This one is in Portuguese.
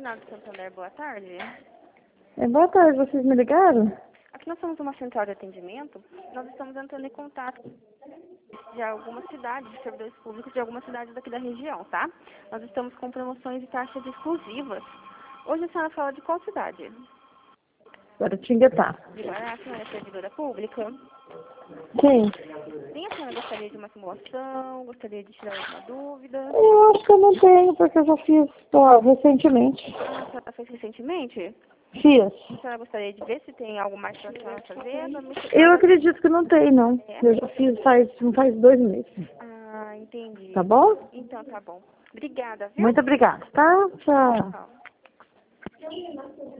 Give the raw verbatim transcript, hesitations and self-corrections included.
Finado Santander, boa tarde. É, boa tarde, vocês me ligaram? Aqui nós somos uma central de atendimento. Nós estamos entrando em contato de algumas cidades, de servidores públicos de algumas cidades daqui da região, tá? Nós estamos com promoções e taxas exclusivas. Hoje a senhora fala de qual cidade? Guaratinguetá. De Guará, a senhora é servidora pública? Sim. Sim, a senhora gostaria de uma simulação? Gostaria de tirar alguma dúvida? Eu acho que eu não tenho, porque eu já fiz ó, recentemente. Ah, a senhora fez recentemente? Fiz. A senhora gostaria de ver se tem algo mais para a senhora fazer? Eu acredito que não tem, não. É? Eu já fiz faz, não faz dois meses. Ah, entendi. Tá bom? Então tá bom. Obrigada, viu? Muito obrigada, tá? Tchau. Tchau.